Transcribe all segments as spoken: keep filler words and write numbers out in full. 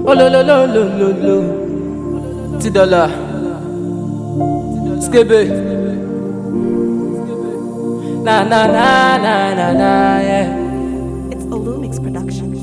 Oh lo lo lo lo lo lo. T dollar. Skibbe. Na na na na na na yeah. It's Olumix Productions.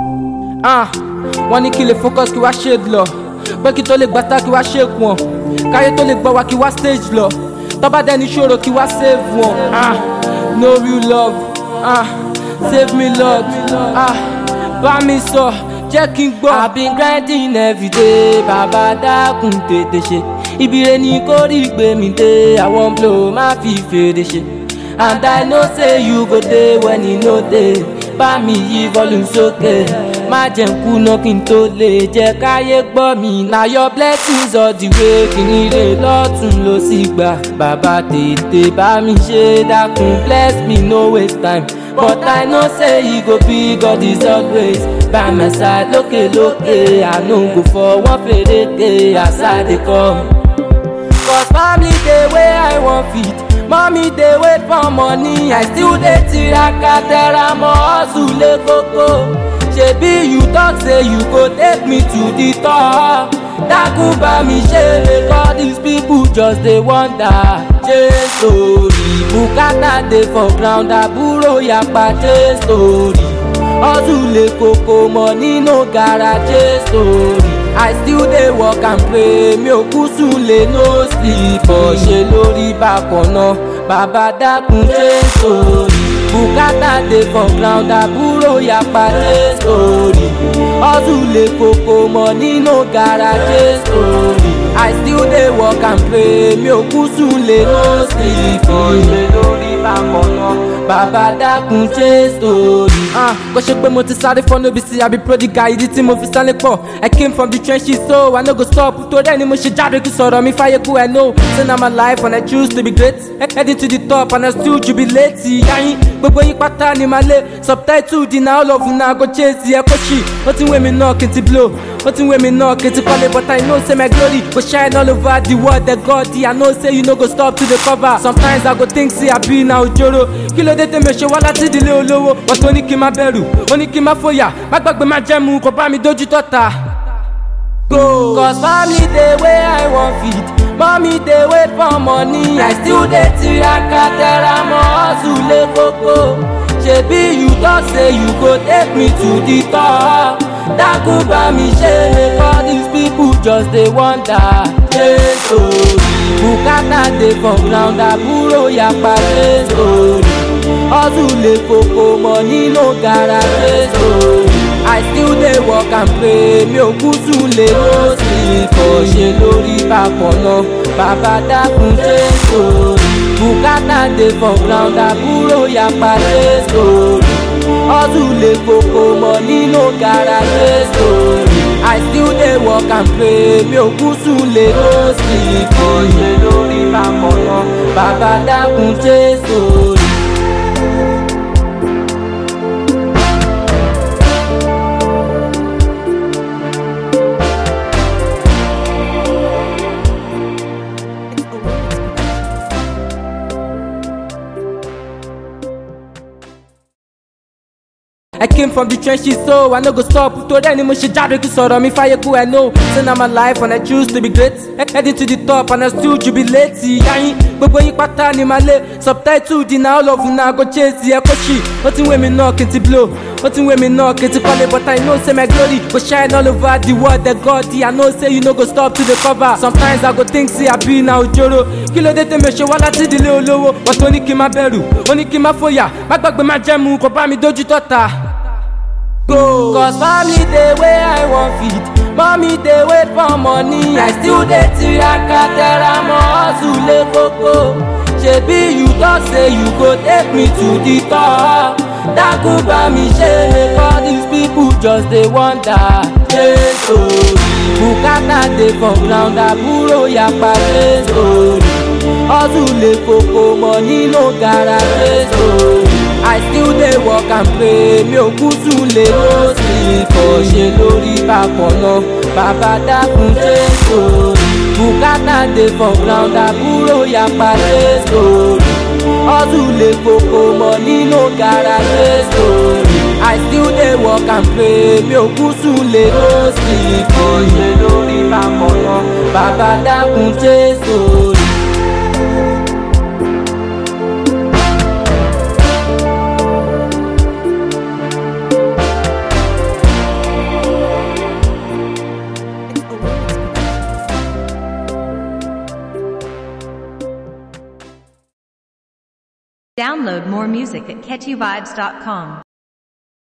Ah, wọ́n ní kí lè focus kí wá shade lọ. Pé kí tó lè gbàtà kí wá shake wọn. Káyé tó lè gbọ́ wá kí wá stage lọ. Tọ́ba dẹni ṣòro kí wá save wọn. Ah, no real love. Ah, save me Lord. Ah, bá mi sọ. Jẹ́ kí n gbọ́. I've been grinding every day, bàbá dákun tètè ṣe. Ibire ni kò rí gbé mi dé, àwọn blow má fi fèrè ṣe. And I know say you go dey when you no dey. Bá mi yí volume sókè, má jẹ́ n kùnà kí n tó lè jẹ́ káyé gbọ́ mi. Na your blessings all the way, kí ni rè lọ́tún ló sì gbà. Bàbá tètè bá mi ṣe dákun, bless me no waste time. But I know say he go be God is always by my side. Lókè lókè, I no go for one fèrèkè as I dey come. Cause family dey wey I wan feed, mommy dey wait for money. I still dey tiraka tẹra mọ́ hustle lé kókó. Ṣebí you talk say you go take me to the top. Dákun bá mi ṣe make all these people just dey wonder. Change story, bùkátà dey for ground, àbúrò yapa change story. Hustle lé kókó, money no garage change story. I still dey work and pray, mi ò kú súnlé no sleep. Ọ̀ṣẹ́ lórí bákan náà, bàbá dákun change story. Bùkátà dey for ground, àbúrò yapa change story. Hustle lé kókó, money no garage change story. I still dey work and pray, mi ò kú súnlé no sleep. Ọ̀ṣẹ́ lórí bákan náà, bàbá dákun change story. Ah, kò ṣe pé mo ti sáré fọ́ níbi sí àbí prodigal, ìdí tí mo fi sáré pọ̀. I came from the trenches so I no go stop. Torí ẹni mo ṣe jáde kí sọ̀rọ̀ mi fáyé kú I know. Say na my life and I choose to be great. Heading to the top and I still jubilate. Yayin gbogbo yín pátá ni màá lé. Subtitle di na all of una go chase ẹ kó ṣì. Ó ti ń wé mi náà kí n ti blow. Ó ti ń wé mi náà kí n ti kọ́lé. But I know say my glory go shine all over the world. The God I know say you no go stop to the cover. Sometimes I go think say I be na ojoro. Kí ló dé tèmi ṣe wá láti ìdílé olówó. But ó ní kí n má bẹ̀rù, ó ní kí n má fòyà. Má gbàgbé má jẹ́mu, kò bá mi dójú tọ́ta. Go. Cause family dey wey I wan feed, mommy dey wait for money. I still dey tiraka tẹra mọ́ hustle lé kókó. Ṣebí you talk say you go take me to the top. Dákun bá mi ṣe make all these people just dey wonder. Change story, bùkátà dey for ground, àbúrò yapa change story. Hustle lé kókó, money no garage change story. I still dey work and pray, mi ò kú súnlé no sleep. Ọ̀ṣẹ́ lórí bákan náà, bàbá dákun change story. Bùkátà dey for ground, àbúrò yapa change story. Hustle lé kókó, money no garage change story. I still dey work and pray, mi ò kú súnlé no sleep. Ọ̀ṣẹ́ lórí bákan náà, bàbá dákun change story. I came from the trenches so I no go stop. Torí ẹni mo ṣe jáde kí sọ̀rọ̀ mi fáyé kú I know. Say na my life and I choose to be great. Heading to the top and I still jubilate. Yayin gbogbo yín pátá ni màá lé. Subtitle di na all of una go chase ẹ kó ṣì. Ó ti ń wé mi náà kí n ti blow. Ó ti ń wé mi náà kí n ti kọ́lé. But I know say my glory go shine all over the world. The God I know say you no go stop to the cover. Sometimes I go think say I be na ojoro. Kí ló dé tèmi ṣe wá láti ìdílé olówó. But ó ní kí n má bẹ̀rù, ó ní kí n má fòyà. Má gbàgbé má jẹ́mu, kò bá mi dójú tọ́ta. Go. Cause family dey wey I wan feed, mommy dey wait for money. I still dey tiraka tẹra mọ́ hustle lé kókó. Ṣebí you talk say you go take me to the top. Dákun bá mi ṣe make all these people just dey wonder. Change story, bùkátà dey for ground, àbúrò yapa change story. Hustle lé kókó, money no garage change story. I still dey work and pray, mi ò kú súnlé no sleep. Ọ̀ṣẹ́ lórí bákan náà, bàbá dákun change story. Bùkátà dey for ground, àbúrò yapa change story. Hustle lé kókó, money no garage change story. I still dey work work and pray mi ò kú súnlé ó sì kò ṣe lórí bákan náà bàbá dákun Jésù. Download more music at catchy vibes dot com.